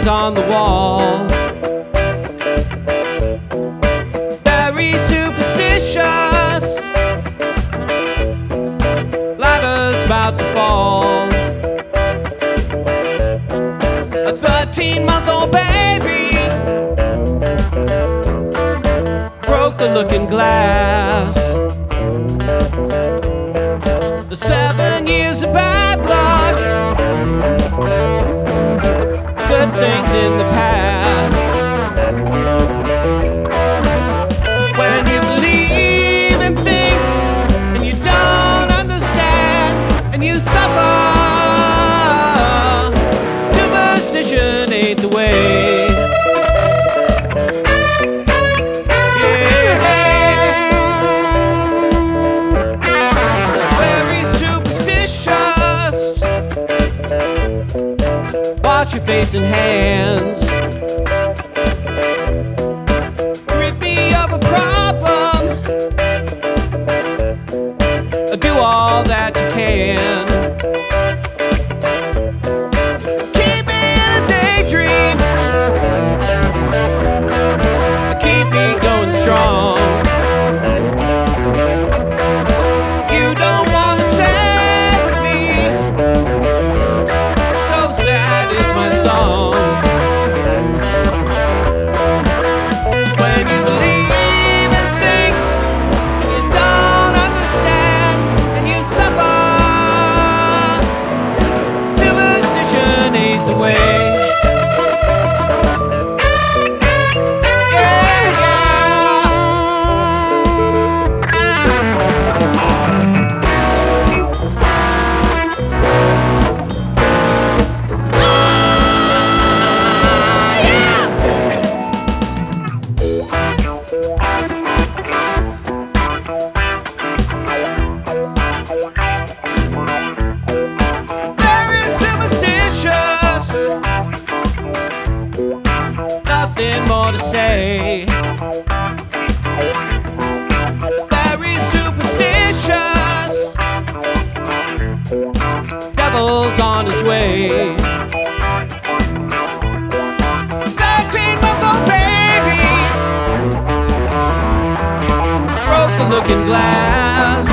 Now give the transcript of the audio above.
drawings on the wall. Very superstitious, ladder's about to fall. A 13-month-old baby broke the looking glass. The 7 years of bad luck, good things in the past. When you believe in things and you don't understand and you suffer, superstition ain't the way. Watch your face and hands. Rid me of a problem. Do all that you can. Keep me in a daydream. Keep me going strong. You don't want to save me. So sad is my song. When you believe in things you don't understand and you suffer, superstition ain't the way. Nothing more to say. Very superstitious, devil's on his way. 13-month-old baby broke the looking glass.